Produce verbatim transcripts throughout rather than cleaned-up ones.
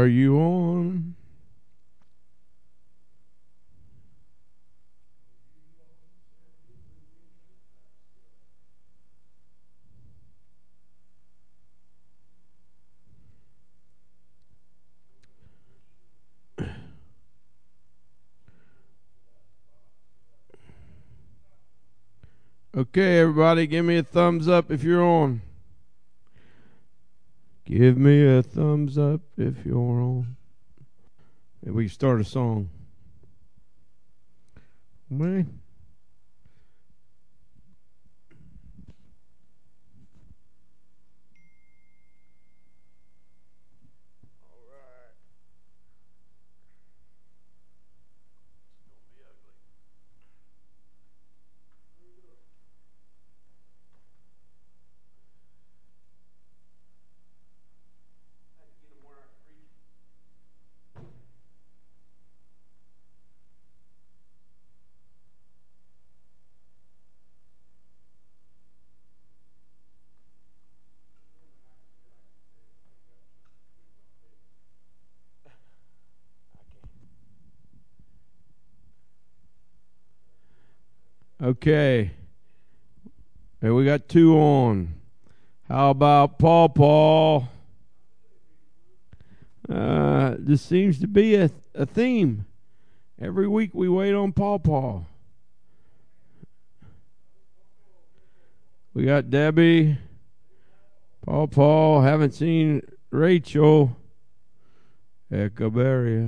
Are you on? Okay, everybody, give me a thumbs up if you're on. Give me a thumbs up if you're on. And we start a song. Man. Okay. Hey, we got two on. How about Paul Paul? Uh, this seems to be a, a theme. Every week we wait on Paul Paul. We got Debbie, Paul Paul. Haven't seen Rachel. Echabaria.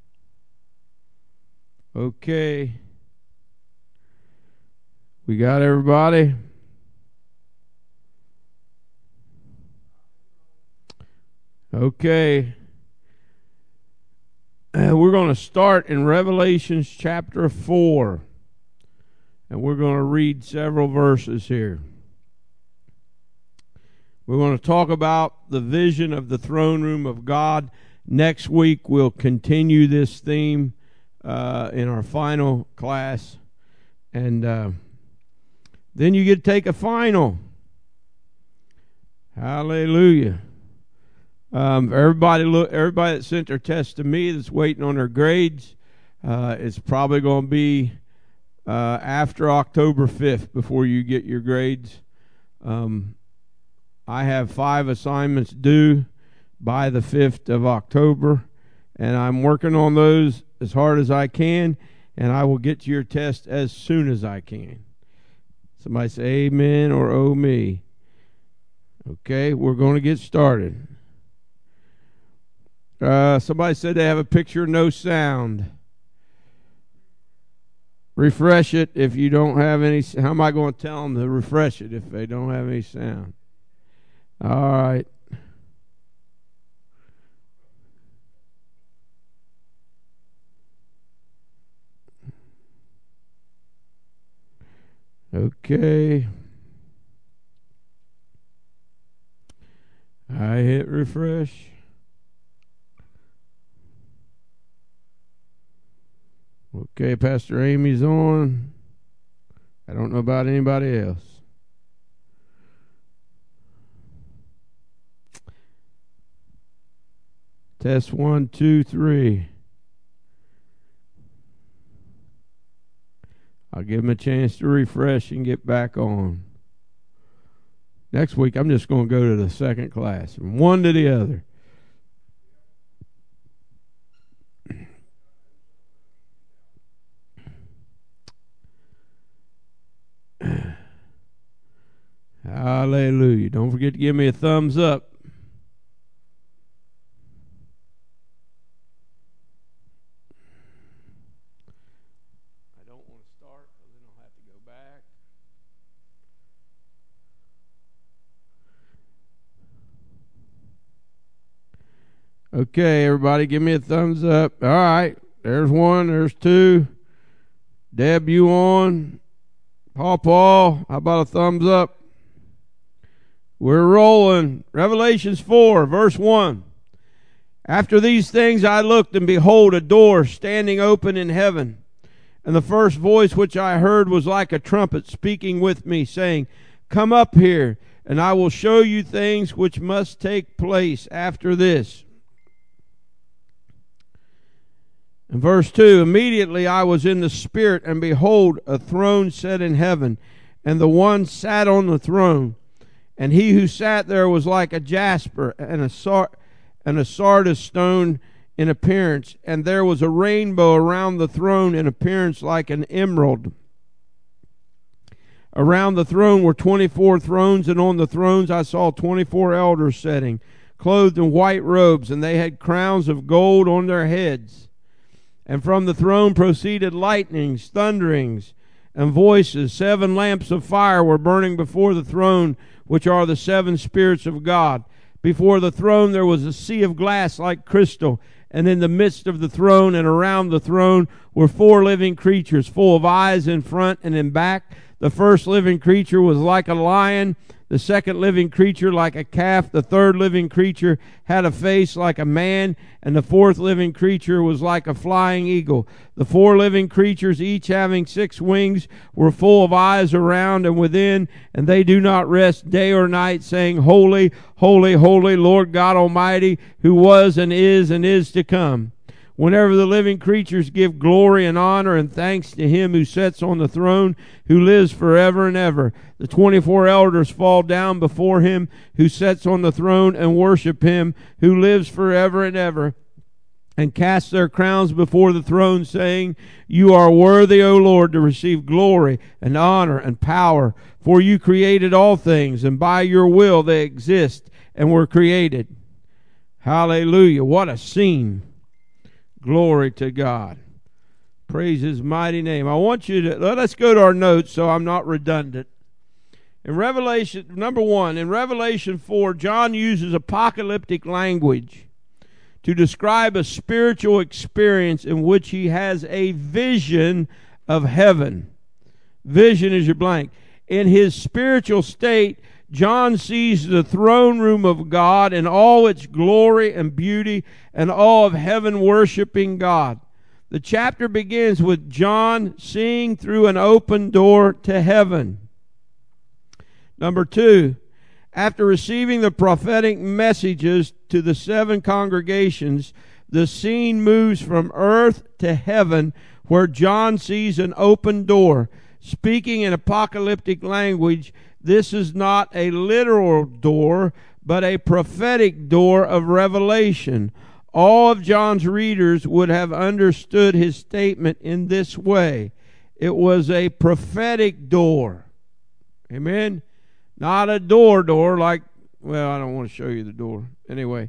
Okay. We got everybody. Okay. Uh, we're going to start in Revelations chapter four. And we're going to read several verses here. We're going to talk about the vision of the throne room of God. Next week we'll continue this theme uh, in our final class. And uh, then you get to take a final. Hallelujah. Um, everybody look. Everybody that sent their test to me that's waiting on their grades, uh, it's probably going to be uh, after October fifth before you get your grades. Um, I have five assignments due by the fifth of October, and I'm working on those as hard as I can, and I will get to your test as soon as I can. Somebody say amen or oh me. Okay, we're going to get started. Uh, somebody said they have a picture, no sound. Refresh it if you don't have any. How am I going to tell them to refresh it if they don't have any sound? All right. Okay. I hit refresh. Okay, Pastor Amy's on. I don't know about anybody else. Test one, two, three. I'll give them a chance to refresh and get back on. Next week, I'm just going to go to the second class, from one to the other. Hallelujah. Don't forget to give me a thumbs up. I don't want to start because then I'll have to go back. Okay, everybody, give me a thumbs up. All right. There's one. There's two. Deb, you on? Paul Paul, how about a thumbs up? We're rolling. Revelations four, verse one. After these things I looked, and behold, a door standing open in heaven. And the first voice which I heard was like a trumpet speaking with me, saying, Come up here, and I will show you things which must take place after this. In verse two, immediately I was in the Spirit, and behold, a throne set in heaven, and the one sat on the throne. And he who sat there was like a jasper and a, sar- and a sardis stone in appearance, and there was a rainbow around the throne in appearance like an emerald. Around the throne were twenty-four thrones, and on the thrones I saw twenty-four elders sitting, clothed in white robes, and they had crowns of gold on their heads. And from the throne proceeded lightnings, thunderings, and voices. Seven lamps of fire were burning before the throne, which are the seven spirits of God. Before the throne there was a sea of glass like crystal, and in the midst of the throne and around the throne were four living creatures, full of eyes in front and in back. The first living creature was like a lion, the second living creature like a calf, the third living creature had a face like a man, and the fourth living creature was like a flying eagle. The four living creatures, each having six wings, were full of eyes around and within, and they do not rest day or night, saying, Holy, holy, holy, Lord God Almighty, who was and is and is to come. Whenever the living creatures give glory and honor and thanks to him who sits on the throne, who lives forever and ever, the twenty-four elders fall down before him who sits on the throne and worship him who lives forever and ever, and cast their crowns before the throne, saying, You are worthy, O Lord, to receive glory and honor and power, for you created all things, and by your will they exist and were created. Hallelujah. What a scene. Glory to God. Praise his mighty name. I want you to, let's go to our notes so I'm not redundant. In Revelation, number one, in Revelation four, John uses apocalyptic language to describe a spiritual experience in which he has a vision of heaven. Vision is your blank. In his spiritual state, John sees the throne room of God in all its glory and beauty and all of heaven worshiping God. The chapter begins with John seeing through an open door to heaven. Number two, after receiving the prophetic messages to the seven congregations, the scene moves from earth to heaven, where John sees an open door. Speaking in apocalyptic language, this is not a literal door, but a prophetic door of revelation. All of John's readers would have understood his statement in this way. It was a prophetic door. Amen? Not a door door like, well, I don't want to show you the door. Anyway.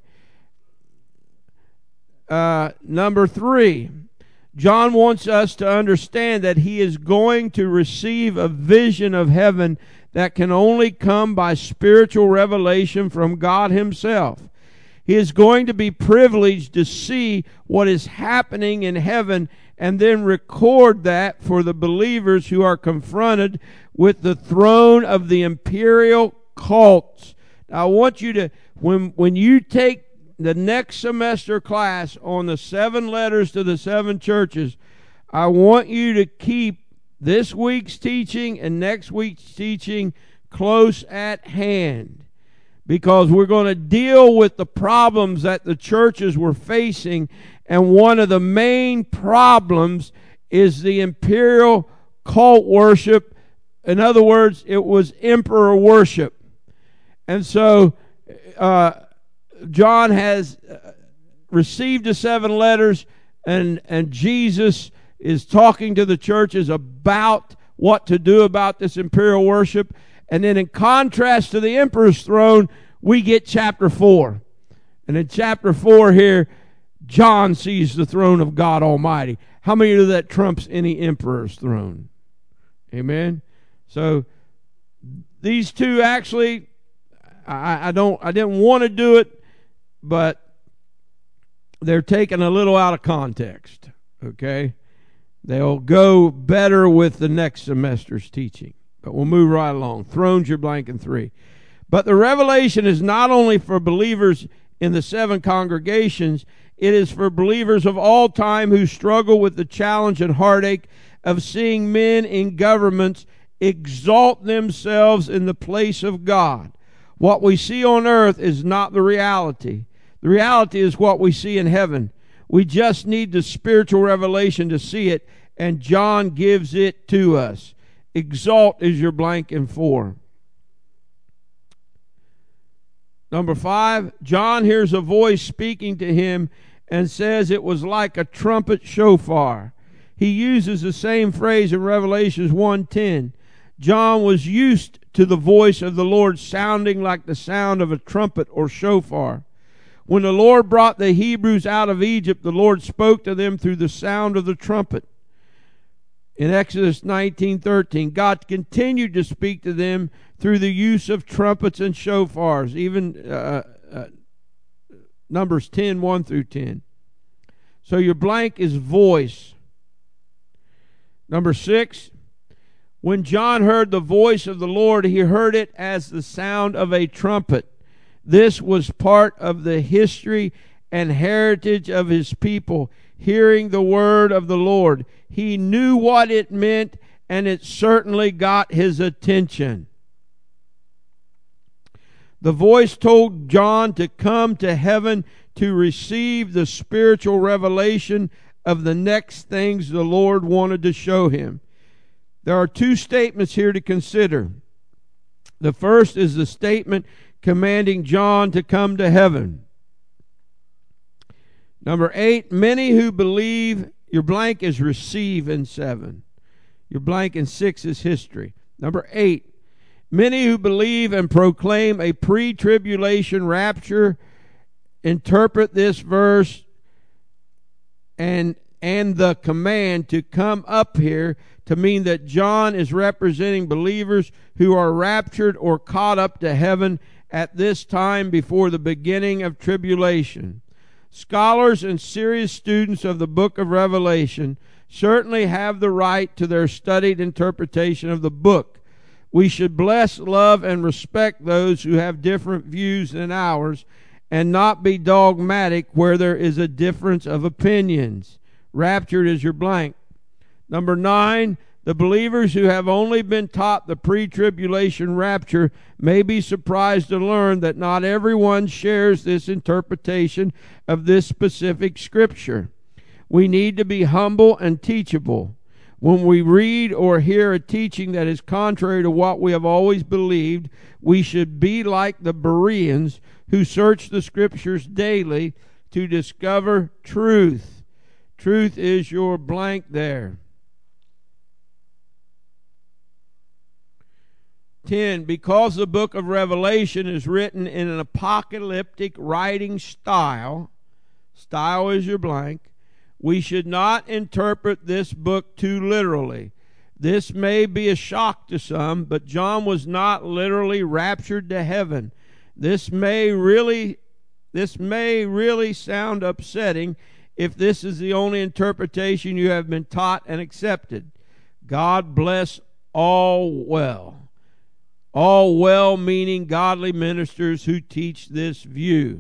Uh, number three, John wants us to understand that he is going to receive a vision of heaven that can only come by spiritual revelation from God himself. He is going to be privileged to see what is happening in heaven and then record that for the believers who are confronted with the throne of the imperial cults. Now, I want you to, when, when you take the next semester class on the seven letters to the seven churches, I want you to keep this week's teaching and next week's teaching close at hand, because we're going to deal with the problems that the churches were facing, and one of the main problems is the imperial cult worship. In other words, it was emperor worship. And so uh, John has received the seven letters, and, and Jesus is talking to the churches about what to do about this imperial worship. And then in contrast to the emperor's throne, we get chapter four. And in chapter four here, John sees the throne of God Almighty. How many of that trumps any emperor's throne? Amen? So these two actually, I, I don't, I didn't want to do it, but they're taken a little out of context. Okay? They'll go better with the next semester's teaching. But we'll move right along. Thrones, your blank in three. But the revelation is not only for believers in the seven congregations, it is for believers of all time who struggle with the challenge and heartache of seeing men in governments exalt themselves in the place of God. What we see on earth is not the reality. The reality is what we see in heaven. We just need the spiritual revelation to see it, and John gives it to us. Exalt is your blank in four. Number five, John hears a voice speaking to him and says it was like a trumpet shofar. He uses the same phrase in Revelations one ten. John was used to the voice of the Lord sounding like the sound of a trumpet or shofar. When the Lord brought the Hebrews out of Egypt, the Lord spoke to them through the sound of the trumpet. In Exodus nineteen thirteen, God continued to speak to them through the use of trumpets and shofars, even uh, uh, Numbers ten, one through ten. So your blank is voice. Number six, when John heard the voice of the Lord, he heard it as the sound of a trumpet. This was part of the history and heritage of his people, hearing the word of the Lord. He knew what it meant, and it certainly got his attention. The voice told John to come to heaven to receive the spiritual revelation of the next things the Lord wanted to show him. There are two statements here to consider. The first is the statement commanding John to come to heaven. Number eight, many who believe, your blank is receive in seven. Your blank in six is history. Number eight, many who believe and proclaim a pre-tribulation rapture interpret this verse and and the command to come up here to mean that John is representing believers who are raptured or caught up to heaven at this time before the beginning of tribulation. Scholars and serious students of the book of Revelation certainly have the right to their studied interpretation of the book. We should bless, love, and respect those who have different views than ours and not be dogmatic where there is a difference of opinions. Raptured is your blank. Number nine, the believers who have only been taught the pre-tribulation rapture may be surprised to learn that not everyone shares this interpretation of this specific scripture. We need to be humble and teachable. When we read or hear a teaching that is contrary to what we have always believed, we should be like the Bereans who search the scriptures daily to discover truth. Truth is your blank there. ten. Because the book of Revelation is written in an apocalyptic writing style, style is your blank, we should not interpret this book too literally. This may be a shock to some, but John was not literally raptured to heaven. This may really, this may really sound upsetting if this is the only interpretation you have been taught and accepted. God bless all well. All well meaning godly ministers who teach this view.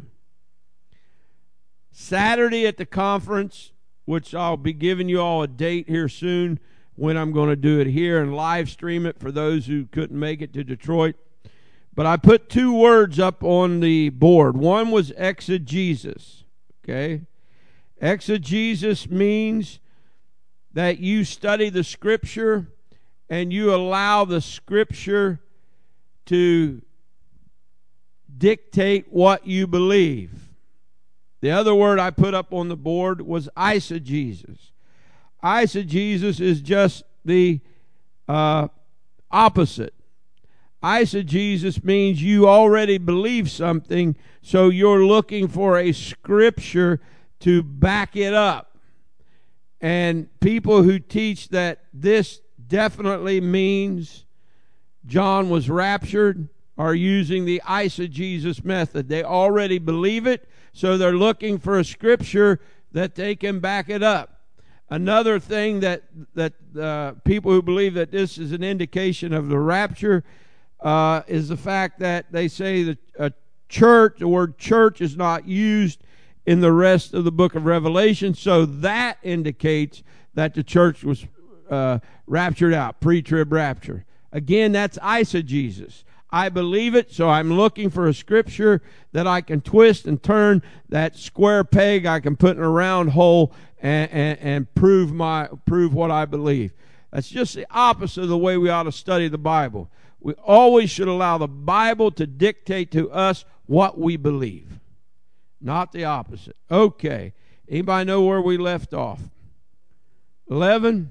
Saturday at the conference, which I'll be giving you all a date here soon when I'm going to do it here and live stream it for those who couldn't make it to Detroit. But I put two words up on the board. One was exegesis. Okay? Exegesis means that you study the Scripture and you allow the Scripture to dictate what you believe. The other word I put up on the board was eisegesis. Eisegesis is just the uh, opposite. Eisegesis means you already believe something, so you're looking for a scripture to back it up. And people who teach that this definitely means John was raptured are using the eisegesis method. They already believe it, so they're looking for a scripture that they can back it up. Another thing that that uh, people who believe that this is an indication of the rapture uh, is the fact that they say that a church, the word church, is not used in the rest of the book of Revelation, so that indicates that the church was uh, raptured out, pre-trib rapture. Again, that's eisegesis. I believe it, so I'm looking for a scripture that I can twist and turn that square peg I can put in a round hole and, and, and prove my prove what I believe. That's just the opposite of the way we ought to study the Bible. We always should allow the Bible to dictate to us what we believe, not the opposite. Okay. Anybody know where we left off? eleven.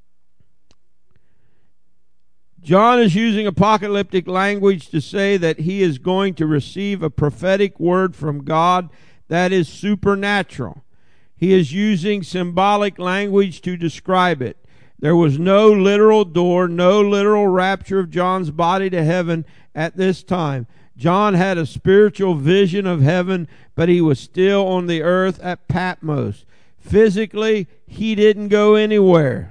John is using apocalyptic language to say that he is going to receive a prophetic word from God that is supernatural. He is using symbolic language to describe it. There was no literal door, no literal rapture of John's body to heaven at this time. John had a spiritual vision of heaven, but he was still on the earth at Patmos. Physically, he didn't go anywhere.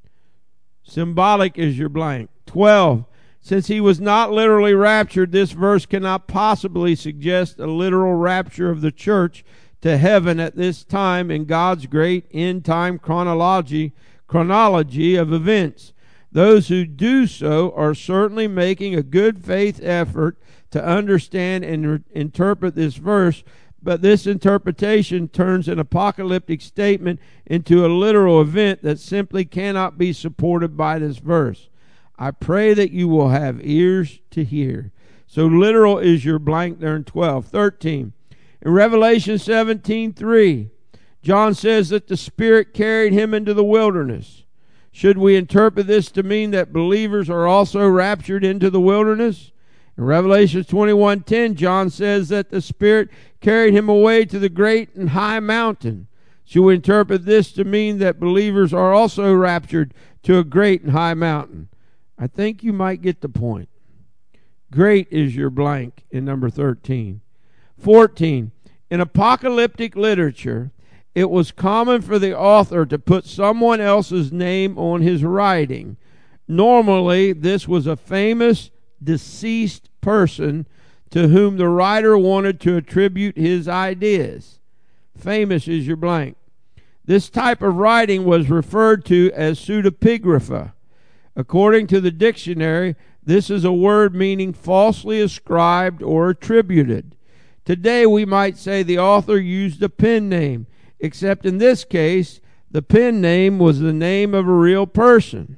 Symbolic is your blank. twelve. Since he was not literally raptured, this verse cannot possibly suggest a literal rapture of the church to heaven at this time in God's great end-time chronology, chronology of events. Those who do so are certainly making a good faith effort to understand and re- interpret this verse, but this interpretation turns an apocalyptic statement into a literal event that simply cannot be supported by this verse. I pray that you will have ears to hear. So literal is your blank there in twelve. thirteen. In Revelation seventeen three, John says that the Spirit carried him into the wilderness. Should we interpret this to mean that believers are also raptured into the wilderness? In Revelation twenty-one ten, John says that the Spirit carried him away to the great and high mountain. Should we interpret this to mean that believers are also raptured to a great and high mountain? I think you might get the point. Great is your blank in number thirteen. fourteen. In apocalyptic literature, it was common for the author to put someone else's name on his writing. Normally, this was a famous deceased person to whom the writer wanted to attribute his ideas. Famous is your blank. This type of writing was referred to as pseudepigrapha. According to the dictionary, this is a word meaning falsely ascribed or attributed. Today we might say the author used a pen name, except in this case, the pen name was the name of a real person.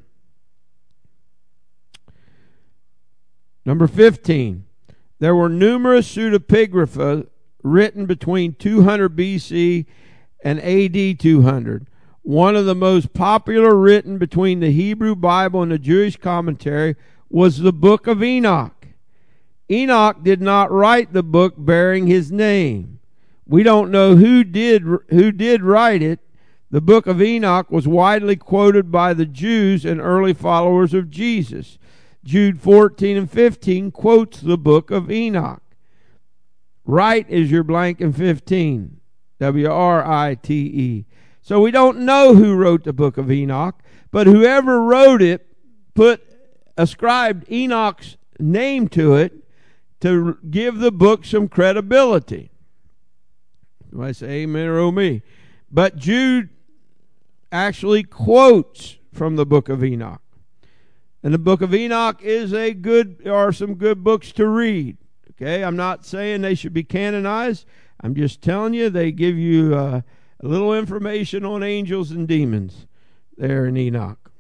Number fifteen. There were numerous pseudepigrapha written between two hundred B C and A D two hundred. One of the most popular written between the Hebrew Bible and the Jewish commentary was the Book of Enoch. Enoch did not write the book bearing his name. We don't know who did who did write it. The Book of Enoch was widely quoted by the Jews and early followers of Jesus. Jude fourteen and fifteen quotes the Book of Enoch. Right is your blank in fifteen. W R I T E. So we don't know who wrote the Book of Enoch, but whoever wrote it put ascribed Enoch's name to it to give the book some credibility. Do I say amen or oh me? But Jude actually quotes from the Book of Enoch. And the Book of Enoch is a good, there are some good books to read. Okay, I'm not saying they should be canonized. I'm just telling you they give you uh, a little information on angels and demons there in Enoch.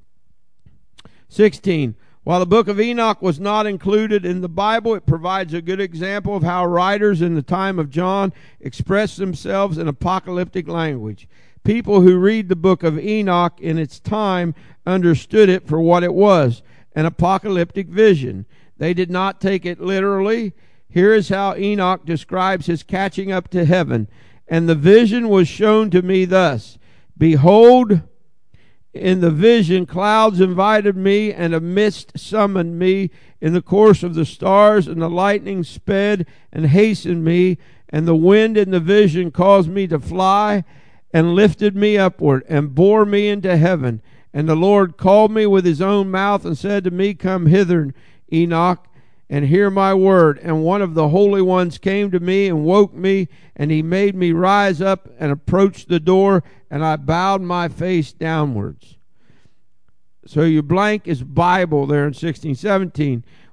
sixteen. While the Book of Enoch was not included in the Bible, it provides a good example of how writers in the time of John expressed themselves in apocalyptic language. People who read the Book of Enoch in its time understood it for what it was, an apocalyptic vision. They did not take it literally. Here is how Enoch describes his catching up to heaven. And the vision was shown to me thus. Behold, in the vision, clouds invited me, and a mist summoned me. In the course of the stars, and the lightning sped and hastened me, and the wind in the vision caused me to fly, and lifted me upward, and bore me into heaven. And the Lord called me with his own mouth, and said to me, Come hither, Enoch, and hear my word. And one of the holy ones came to me and woke me, and he made me rise up and approach the door, and I bowed my face downwards. So your blank is Bible there in sixteen seventeen.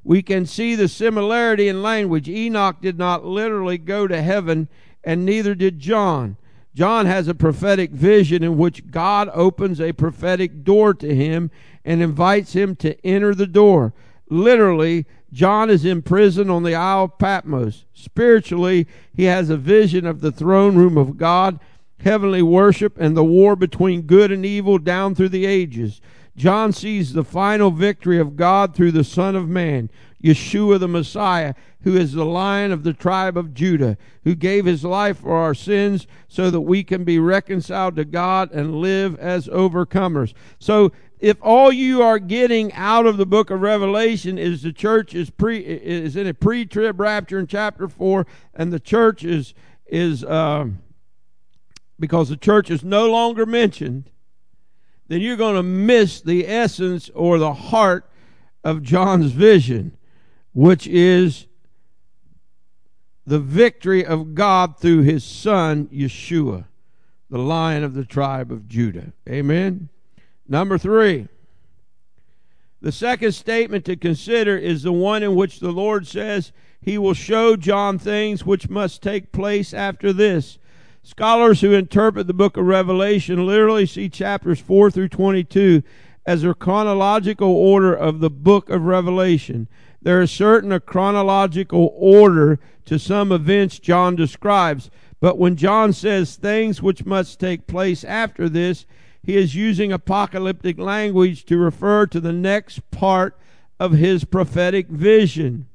We can see the similarity in language. Enoch did not literally go to heaven, and neither did John. John has a prophetic vision in which God opens a prophetic door to him and invites him to enter the door. Literally, John is in prison on the Isle of Patmos. Spiritually, he has a vision of the throne room of God, heavenly worship, and the war between good and evil down through the ages. John sees the final victory of God through the Son of Man, Yeshua the Messiah, who is the Lion of the tribe of Judah, who gave his life for our sins so that we can be reconciled to God and live as overcomers. So if all you are getting out of the book of Revelation is the church is pre is in a pre-trib rapture in chapter four, and the church is is uh, because the church is no longer mentioned, then you're going to miss the essence or the heart of John's vision, which is the victory of God through his Son, Yeshua, the Lion of the tribe of Judah. Amen? Number three, the second statement to consider is the one in which the Lord says he will show John things which must take place after this. Scholars who interpret the book of Revelation literally see chapters four through twenty-two as a chronological order of the book of Revelation. There is certain a chronological order to some events John describes, but when John says things which must take place after this, he is using apocalyptic language to refer to the next part of his prophetic vision.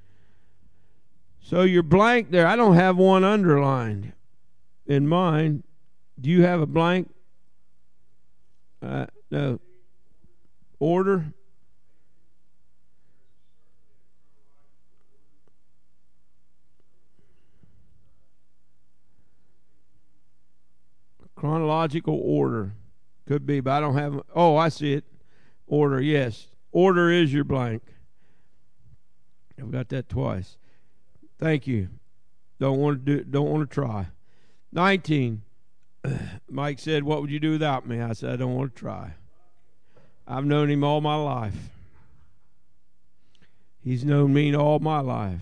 So you're blank there. I don't have one underlined in mine. Do you have a blank? Uh, no. Order? Chronological order. Could be, but I don't have... Oh, I see it. Order, yes. Order is your blank. I've got that twice. Thank you. Don't want to do. Don't want to try. nineteen. Mike said, "What would you do without me?" I said, "I don't want to try." I've known him all my life. He's known me all my life.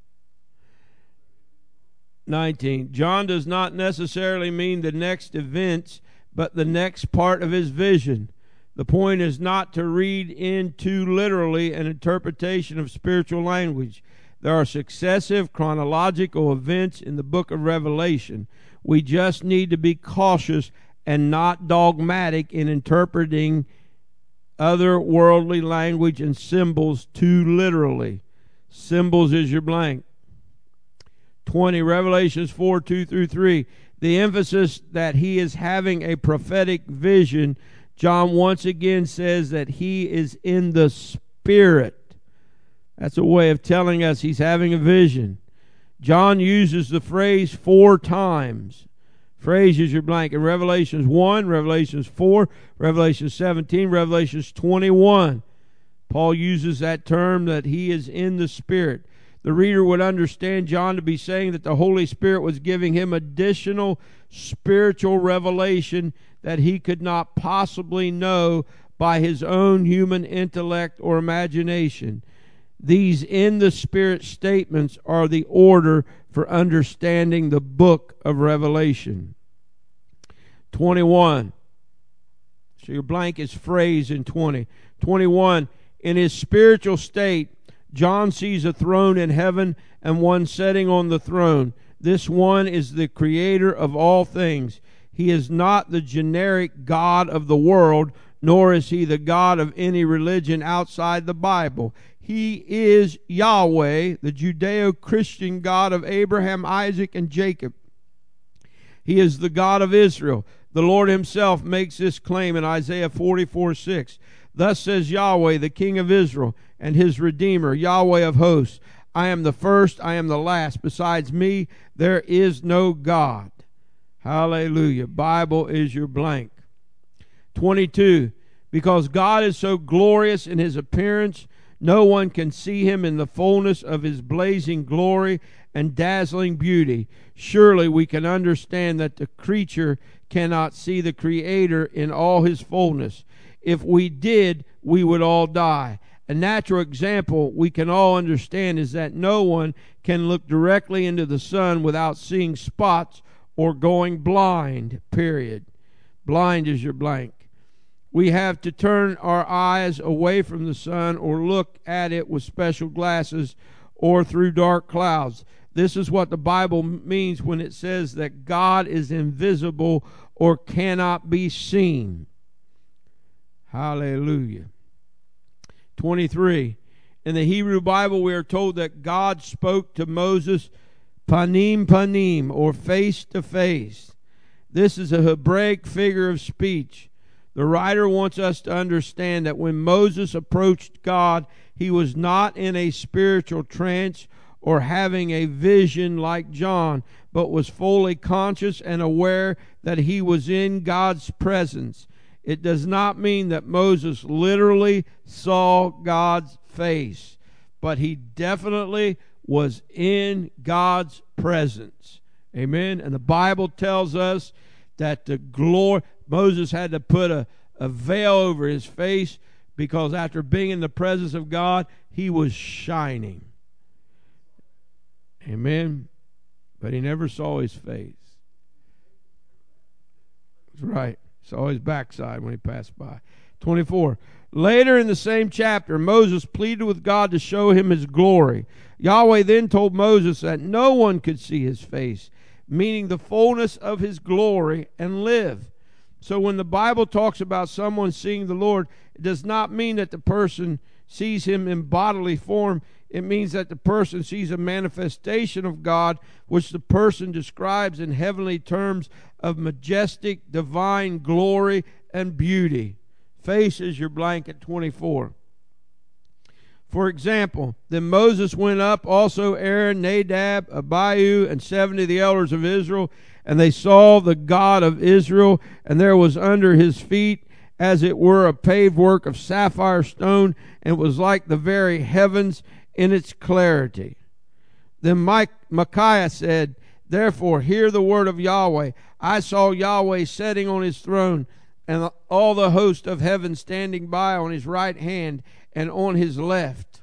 nineteen. John does not necessarily mean the next events, but the next part of his vision. The point is not to read into literally an interpretation of spiritual language. There are successive chronological events in the book of Revelation. We just need to be cautious and not dogmatic in interpreting other worldly language and symbols too literally. Symbols is your blank. twenty, Revelations four, two through three. The emphasis that he is having a prophetic vision. John once again says that he is in the Spirit. That's a way of telling us he's having a vision. John uses the phrase four times. Phrase is your blank. In Revelations one, Revelations four, Revelations seventeen, Revelations twenty-one. Paul uses that term that he is in the Spirit. The reader would understand John to be saying that the Holy Spirit was giving him additional spiritual revelation that he could not possibly know by his own human intellect or imagination. These in the Spirit statements are the order for understanding the book of Revelation. twenty-one. So your blank is phrase in twenty. twenty-one. In his spiritual state, John sees a throne in heaven and one sitting on the throne. This one is the creator of all things. He is not the generic God of the world, nor is he the God of any religion outside the Bible. He is Yahweh, the Judeo-Christian God of Abraham, Isaac, and Jacob. He is the God of Israel. The Lord himself makes this claim in Isaiah forty-four, six. Thus says Yahweh, the King of Israel, and his Redeemer, Yahweh of hosts. I am the first, I am the last. Besides me, there is no God. Hallelujah. Bible is your blank. twenty-two. Because God is so glorious in his appearance, no one can see him in the fullness of his blazing glory and dazzling beauty. Surely we can understand that the creature cannot see the Creator in all his fullness. If we did, we would all die. A natural example we can all understand is that no one can look directly into the sun without seeing spots or going blind, period. Blind is your blank. We have to turn our eyes away from the sun or look at it with special glasses or through dark clouds. This is what the Bible means when it says that God is invisible or cannot be seen. Hallelujah. twenty-three. In the Hebrew Bible, we are told that God spoke to Moses panim panim, or face to face. This is a Hebraic figure of speech. The writer wants us to understand that when Moses approached God, he was not in a spiritual trance or having a vision like John, but was fully conscious and aware that he was in God's presence. It does not mean that Moses literally saw God's face, but he definitely was in God's presence. Amen. And the Bible tells us that the glory, Moses had to put a, a veil over his face because after being in the presence of God, he was shining. Amen. But he never saw his face. That's right. Saw his backside when he passed by. twenty-four. Later in the same chapter, Moses pleaded with God to show him his glory. Yahweh then told Moses that no one could see his face, meaning the fullness of his glory, and live. So when the Bible talks about someone seeing the Lord, it does not mean that the person sees him in bodily form. It means that the person sees a manifestation of God, which the person describes in heavenly terms of majestic, divine glory and beauty. Face is your blanket. twenty-four. For example, then Moses went up, also Aaron, Nadab, Abihu, and seventy of the elders of Israel, and they saw the God of Israel, and there was under his feet as it were a paved work of sapphire stone, and it was like the very heavens in its clarity. Then Mike, Micaiah said, therefore hear the word of Yahweh. I saw Yahweh sitting on his throne, and all the host of heaven standing by on his right hand and on his left.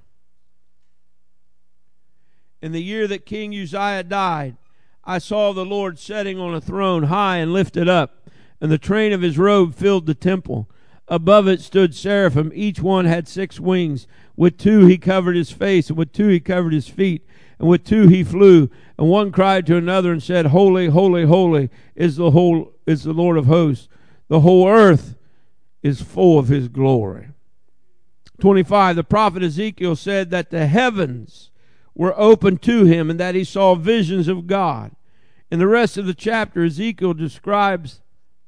In the year that King Uzziah died, I saw the Lord sitting on a throne high and lifted up, and the train of his robe filled the temple. Above it stood seraphim. Each one had six wings. With two he covered his face, and with two he covered his feet, and with two he flew. And one cried to another and said, Holy, holy, holy is the whole is the Lord of hosts. The whole earth is full of his glory. twenty-five. The prophet Ezekiel said that the heavens were open to him and that he saw visions of God. In the rest of the chapter, Ezekiel describes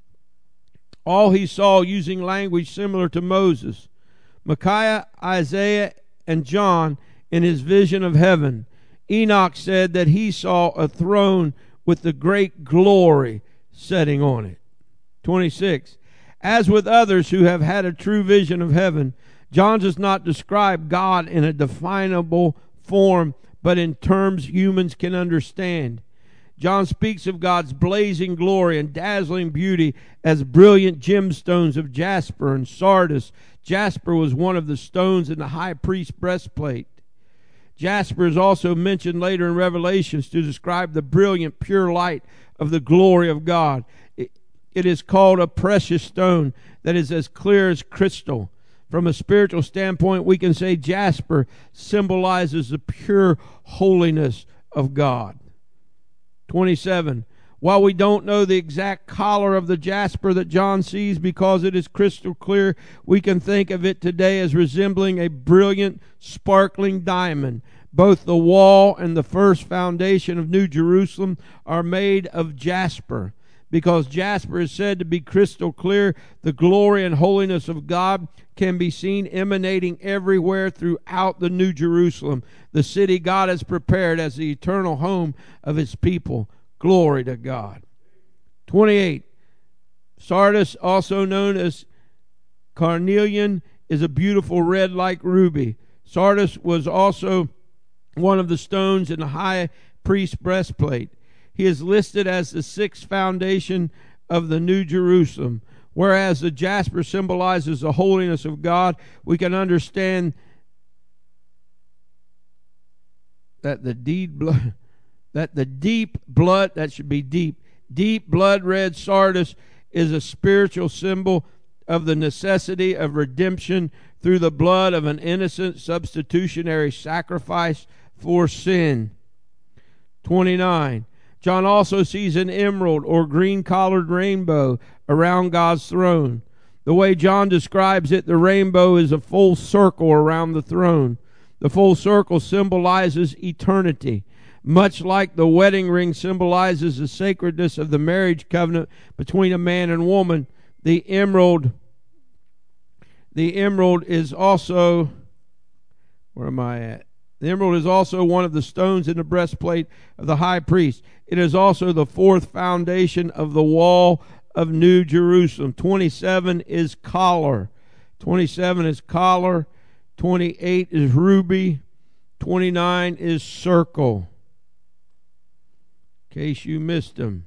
all he saw using language similar to Moses. Micaiah, Isaiah, and John in his vision of heaven. Enoch said that he saw a throne with the great glory setting on it. twenty-six. As with others who have had a true vision of heaven, John does not describe God in a definable form, but in terms humans can understand. John speaks of God's blazing glory and dazzling beauty as brilliant gemstones of jasper and sardis. Jasper was one of the stones in the high priest's breastplate. Jasper is also mentioned later in Revelations to describe the brilliant, pure light of the glory of God. It, it is called a precious stone that is as clear as crystal. From a spiritual standpoint, we can say jasper symbolizes the pure holiness of God. twenty-seven. While we don't know the exact color of the jasper that John sees because it is crystal clear, we can think of it today as resembling a brilliant, sparkling diamond. Both the wall and the first foundation of New Jerusalem are made of jasper. Because jasper is said to be crystal clear, the glory and holiness of God can be seen emanating everywhere throughout the New Jerusalem, the city God has prepared as the eternal home of his people. Glory to God. twenty-eight. Sardis, also known as carnelian, is a beautiful red like ruby. Sardis was also one of the stones in the high priest's breastplate. He is listed as the sixth foundation of the New Jerusalem. Whereas the jasper symbolizes the holiness of God, we can understand that the deed blood, that the deep blood, that should be deep, deep blood red sardius is a spiritual symbol of the necessity of redemption through the blood of an innocent substitutionary sacrifice for sin. twenty-nine. John also sees an emerald or green-collared rainbow around God's throne. The way John describes it, the rainbow is a full circle around the throne. The full circle symbolizes eternity, much like the wedding ring symbolizes the sacredness of the marriage covenant between a man and woman. The emerald, the emerald is also, where am I at? The emerald is also one of the stones in the breastplate of the high priest. It is also the fourth foundation of the wall of New Jerusalem. twenty-seven is collar. twenty-seven is collar. twenty-eight is ruby. twenty-nine is circle. In case you missed them.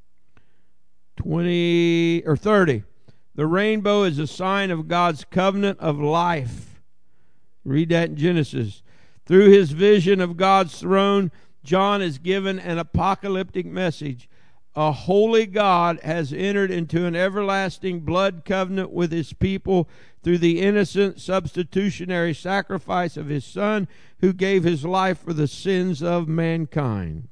twenty or thirty. The rainbow is a sign of God's covenant of life. Read that in Genesis. Through his vision of God's throne, John is given an apocalyptic message. A holy God has entered into an everlasting blood covenant with his people through the innocent substitutionary sacrifice of his Son, who gave his life for the sins of mankind.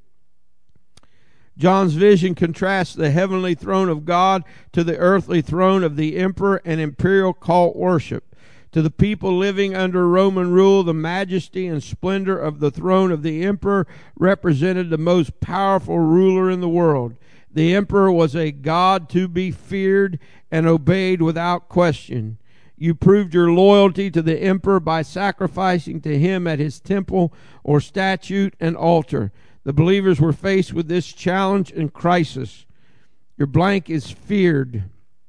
John's vision contrasts the heavenly throne of God to the earthly throne of the emperor and imperial cult worship. To the people living under Roman rule, the majesty and splendor of the throne of the emperor represented the most powerful ruler in the world. The emperor was a god to be feared and obeyed without question. You proved your loyalty to the emperor by sacrificing to him at his temple or statue and altar. The believers were faced with this challenge and crisis. Your blank is feared.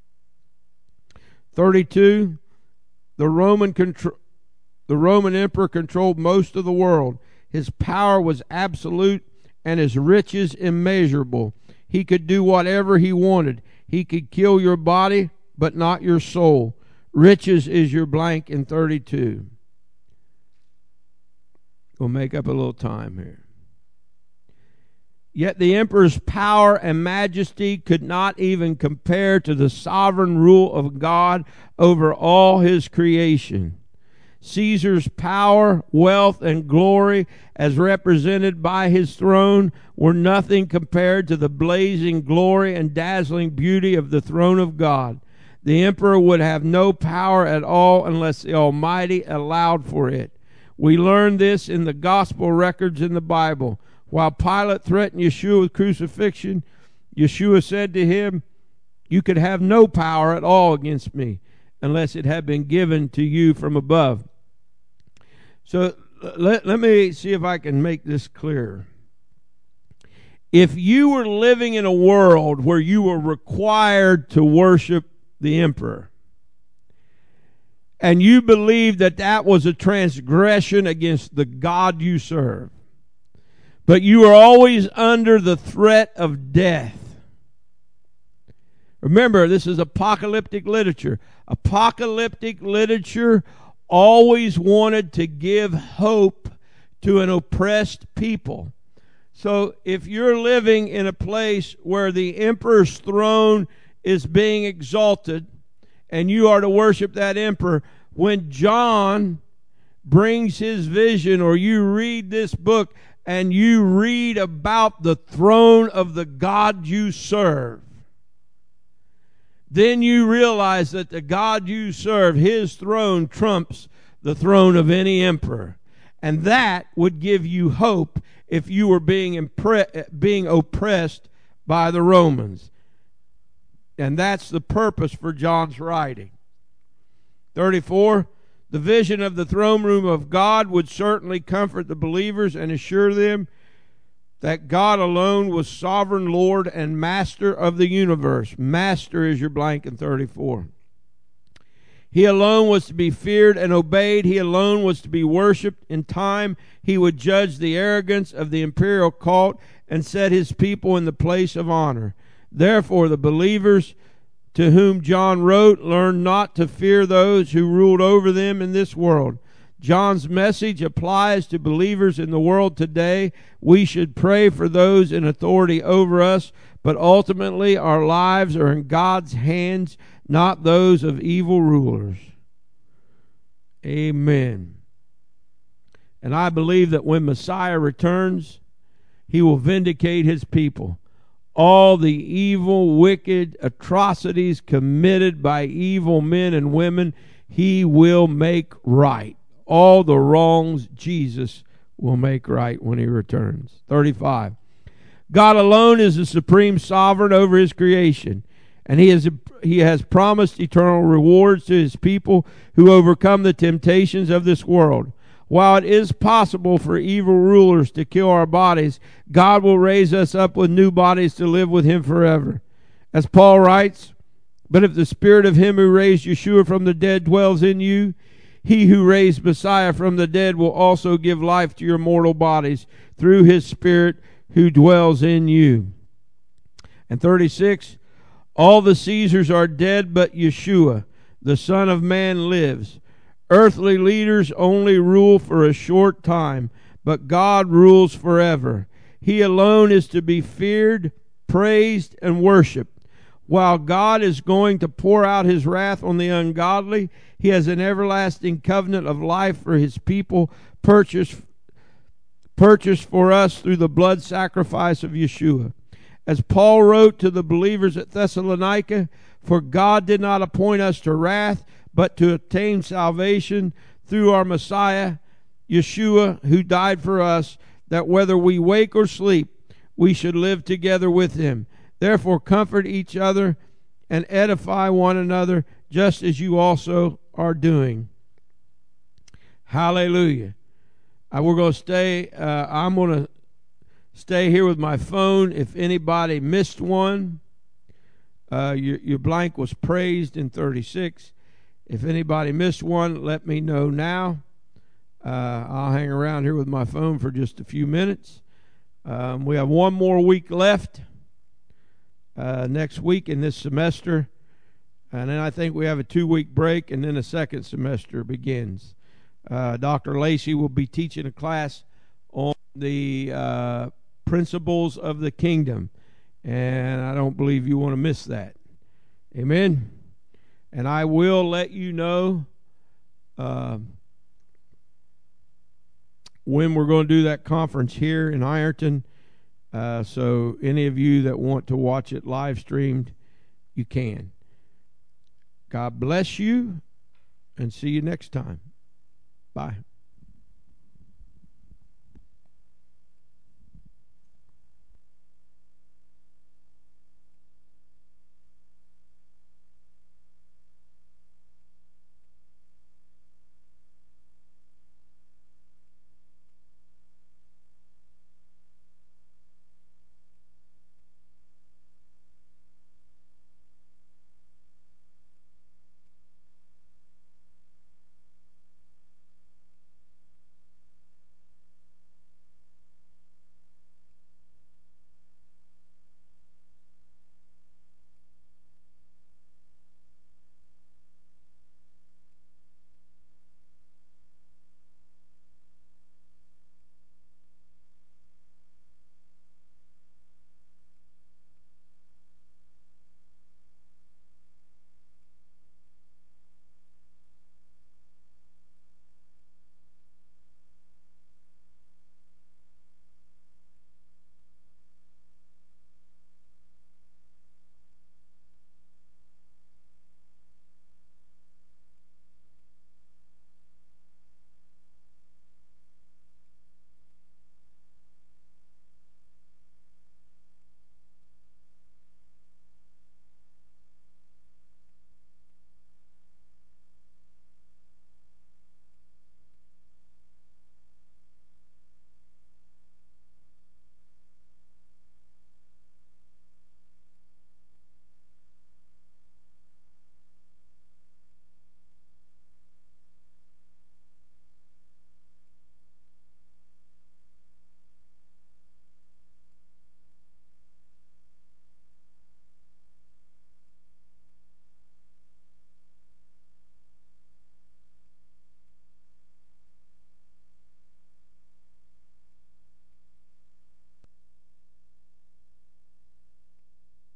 thirty-two. The Roman contro- the Roman emperor controlled most of the world. His power was absolute and his riches immeasurable. He could do whatever he wanted. He could kill your body, but not your soul. Riches is your blank in thirty-two. We'll make up a little time here. Yet the emperor's power and majesty could not even compare to the sovereign rule of God over all his creation. Caesar's power, wealth, and glory, as represented by his throne, were nothing compared to the blazing glory and dazzling beauty of the throne of God. The emperor would have no power at all unless the Almighty allowed for it. We learn this in the gospel records in the Bible. While Pilate threatened Yeshua with crucifixion, Yeshua said to him, "You could have no power at all against me unless it had been given to you from above." So let, let me see if I can make this clear. If you were living in a world where you were required to worship the emperor, and you believed that that was a transgression against the God you serve, but you are always under the threat of death. Remember, this is apocalyptic literature. Apocalyptic literature always wanted to give hope to an oppressed people. So if you're living in a place where the emperor's throne is being exalted and you are to worship that emperor, when John brings his vision, or you read this book and you read about the throne of the God you serve, then you realize that the God you serve, his throne trumps the throne of any emperor. And that would give you hope if you were being impre- being oppressed by the Romans. And that's the purpose for John's writing. thirty-four. The vision of the throne room of God would certainly comfort the believers and assure them that God alone was sovereign Lord and master of the universe. Master is your blank in thirty-four. He alone was to be feared and obeyed. He alone was to be worshipped. In time, he would judge the arrogance of the imperial cult and set his people in the place of honor. Therefore, the believers to whom John wrote learned not to fear those who ruled over them in this world. John's message applies to believers in the world today. We should pray for those in authority over us, but ultimately our lives are in God's hands, not those of evil rulers. Amen. And I believe that when Messiah returns, he will vindicate his people. All the evil, wicked atrocities committed by evil men and women, he will make right. All the wrongs Jesus will make right when he returns. thirty-five. God alone is the supreme sovereign over his creation, and he has, he has promised eternal rewards to his people who overcome the temptations of this world. While it is possible for evil rulers to kill our bodies, God will raise us up with new bodies to live with him forever. As Paul writes, "But if the spirit of him who raised Yeshua from the dead dwells in you, he who raised Messiah from the dead will also give life to your mortal bodies through his Spirit who dwells in you." And thirty-six, all the Caesars are dead, but Yeshua, the Son of Man, lives. Earthly leaders only rule for a short time, but God rules forever. He alone is to be feared, praised, and worshiped. While God is going to pour out his wrath on the ungodly, he has an everlasting covenant of life for his people, purchased, purchased for us through the blood sacrifice of Yeshua. As Paul wrote to the believers at Thessalonica, "For God did not appoint us to wrath, but to obtain salvation through our Messiah, Yeshua, who died for us, that whether we wake or sleep, we should live together with him. Therefore comfort each other and edify one another, just as you also are doing." Hallelujah. Uh, we're going to stay, uh, I'm going to stay here with my phone. If anybody missed one, uh, your, your blank was praised in thirty-six. If anybody missed one, let me know now. Uh, I'll hang around here with my phone for just a few minutes. Um, we have one more week left uh, next week in this semester. And then I think we have a two-week break, and then a second semester begins. Uh, Doctor Lacey will be teaching a class on the uh, principles of the kingdom. And I don't believe you want to miss that. Amen. And I will let you know uh, when we're going to do that conference here in Ironton. Uh, so any of you that want to watch it live streamed, you can. God bless you, and see you next time. Bye.